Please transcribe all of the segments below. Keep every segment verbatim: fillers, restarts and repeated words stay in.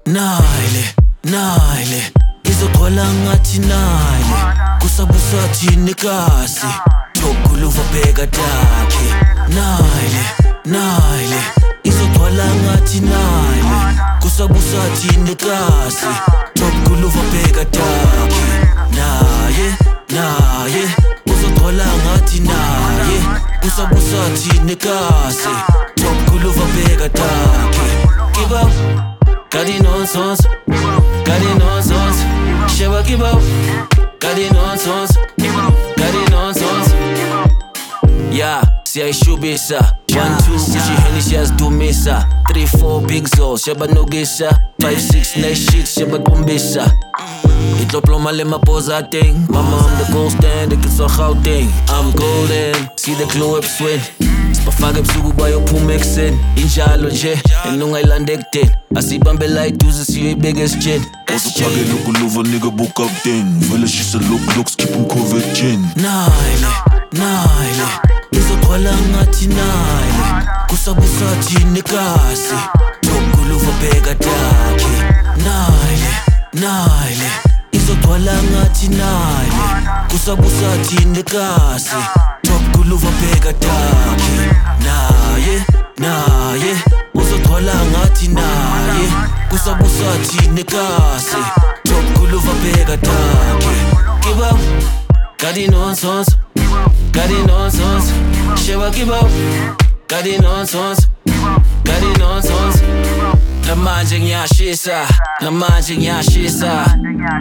Naile, naile izogcwala ngathi naile kusabusathi nekasi Tokuluva bheka takhe Naile, naile izogcwala ngathi naile kusabusathi nekasi Tokuluva bheka takhe Naye, naye uzogcwala ngathi naye kusabusathi nekasi Tokuluva bheka takhe Give up Got it nonsense, got it nonsense. Sheba give up, got it nonsense, got it nonsense. Yeah, siyayishubisa. One, two, Henny siyazidumisa. Three, four, big zo, sheba nogisa. Five, six, nice shit, sheba kumbisa. Itloploma le maposa thing. Mama, I'm the gold stand, ik is zo Gauteng. I'm golden, see the glow up swing. Spafake ebusuku bayophume ekuseni injalo nje enungayilanda ekudeni asibambela iduze siyoyibeka esitsheni usuphakele ukuluva nigga book up then vele shisa look looks keep him covered chin Naile, naile izogcwala ngathi naile kusabusathi nekasi Tokuluva bheka takhe Naile, naile izogcwala ngathi naile kusabusathi nekasi Tokuluva bheka takhe Naye, naye uzogcwala ngathi naye kusabusathi nekasi Tokuluva bheka takhe Give up, got it nonsense, got it nonsense. Sheba give up, got it nonsense, got it nonsense. Namanje ngiyashisa, namanje ngiyashisa.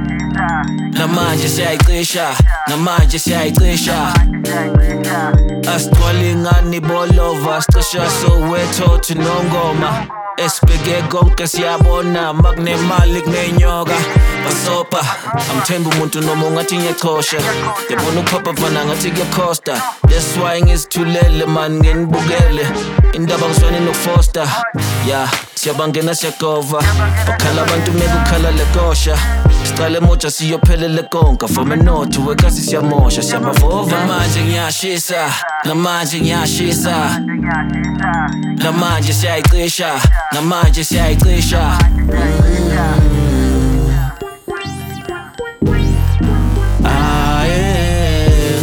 Namanje siyayicisha, namanje siyayicisha. Asithwala ingane bolova, sicisha Soweto to Nongoma. Esibheke konke siyabona, makunemali kunenyoka. Basopa, amthemba umuntu noma ungathi ngiyachosha. Ngiyabona ukuphapha fana ngathi kuyakhosta. That's why ngizithulele man ngenibukele. Indaba ngiswane nokufoster. Yeah, siyabangena siyagova. Bakhala abantu mekukhala lekosha. Siqale moja siyophelele konka. From enotho wekasi siyamosha siyabavova. Namanje ngiyashisa, namanje ngiyashisa. Namanje siyayicisha, namanje siyayicisha. Ah yeah.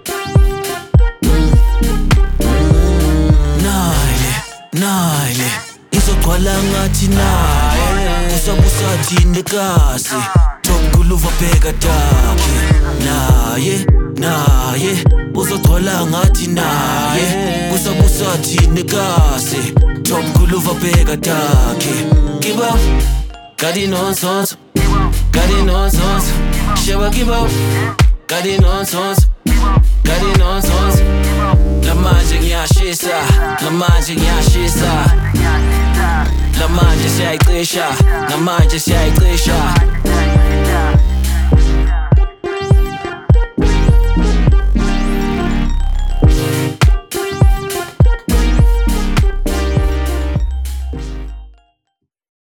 Naile, naile izogcwala ngathi naye kusabusathi nekasi Tokuluva bheka takhe Naye, naye uzogcwala ngathi naye kusabusathi nekasi Tokuluva bheka takhe Give up, got it nonsense, got it nonsense. Sheba give up, got it nonsense, got it nonsense. Namanje ngiyashisa, namanje ngiyashisa. Namanje siyayicisha, namanje siyayicisha.